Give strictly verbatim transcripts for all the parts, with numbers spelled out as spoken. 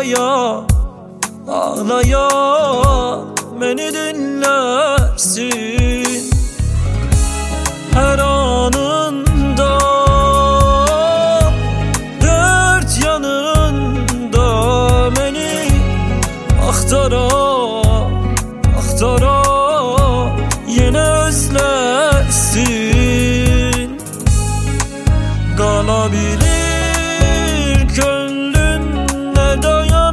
ağlaya ağlaya beni dinlersin. Her anında dört yanında beni aktara aktara yine özlersin. Kalabilir gönlünle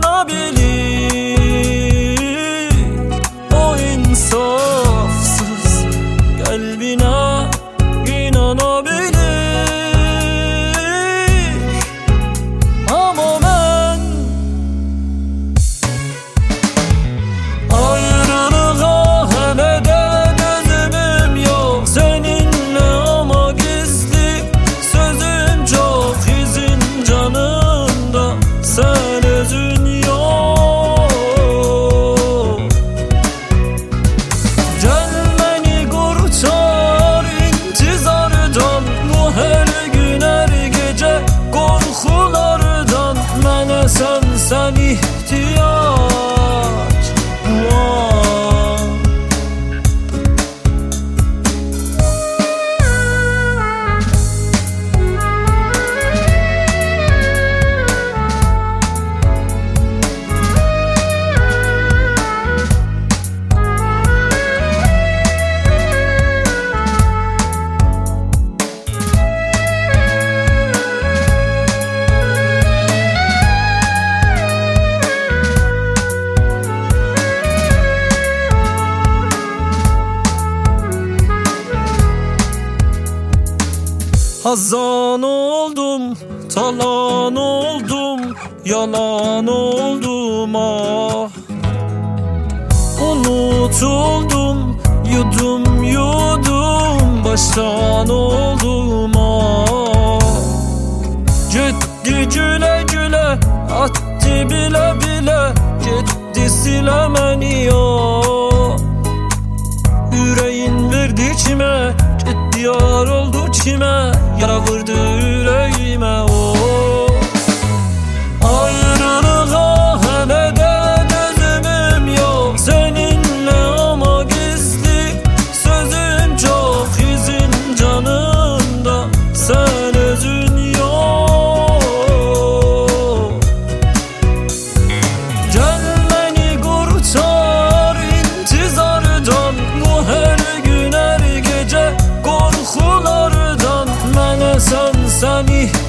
dayanabilir o insafsız kalbine inanabilir. Ama ben ayrılığa hele de gözümüm yok seninle, ama gizli sözüm çok izin canımda, sen özün yok. Gel beni kurtar intizardan, bu her gün her gece korkulardan. Mənə sen sen ihtiyaç var. Hazan oldum, talan oldum, yalan oldum ah. Unutuldum, yudum yudum, baştan oldum ah. Gitti güle güle, attı bile bile, gitti silemeni ya. Yüreğin verdi kime, gitti yar oldu kime, yara vurdu yüreğime o. Ayrılığa hele de gözümüm yok seninle, ama gizli sözüm çok izin canımda, sen özün yok. Gel beni kurtar intizardan, bu her gün her gece korkulardan. Mənə sen sen ihtiyaç